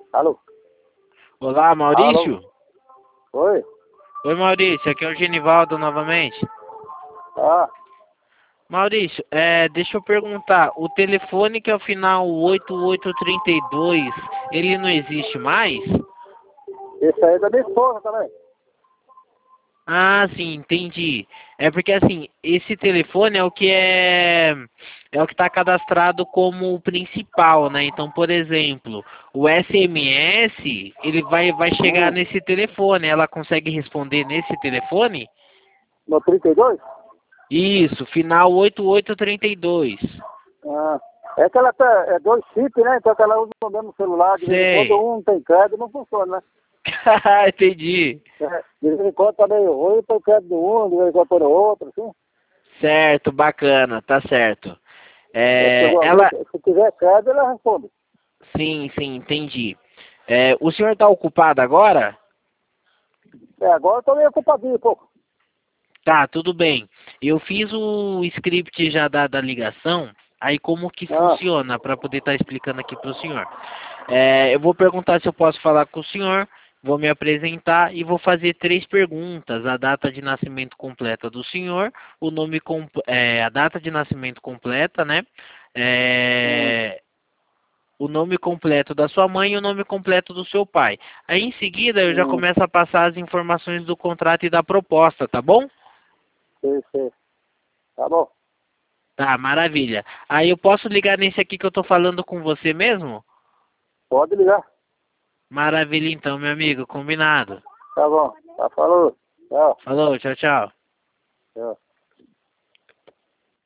Alô? Olá, Maurício? Alô? Oi? Oi, Maurício, aqui é o Genivaldo novamente. Ah, Maurício, deixa eu perguntar, o telefone que é o final 8832, ele não existe mais? esse aí é da minha esposa também. Ah, sim, entendi. É porque assim, esse telefone é o que está cadastrado como o principal, né? Então, por exemplo, o SMS, ele vai chegar Hum, nesse telefone, ela consegue responder nesse telefone? no 32? Isso, final 8832. Ah, é que ela é dois chips, né? Então que ela usa o mesmo celular. De vez em quando Sei. um tem crédito não funciona, né? Entendi. É, de vez em quando tá meio ruim, põe crédito no um, de vez em quando põe no outro, assim. Certo, bacana, tá certo. É, É, chegou a ver, ela, se tiver crédito, ela responde. sim, entendi. O senhor está ocupado agora? É, agora eu tô meio ocupadinho um pouco. Tá, tudo bem. Eu fiz o script já da ligação, aí como que Ah, funciona, para poder estar explicando aqui para o senhor. Eu vou perguntar se eu posso falar com o senhor, vou me apresentar e vou fazer 3 perguntas: a data de nascimento completa do senhor, a data de nascimento completa, né? hum, É, o nome completo da sua mãe e o nome completo do seu pai. Aí em seguida eu já hum, começo a passar as informações do contrato e da proposta, tá bom? sei. Tá bom. Tá, maravilha. Aí eu posso ligar nesse aqui que eu tô falando com você mesmo? Pode ligar. Maravilha então, meu amigo, combinado. Tá bom. Tá, falou. Tchau. Falou, tchau, tchau. Tchau.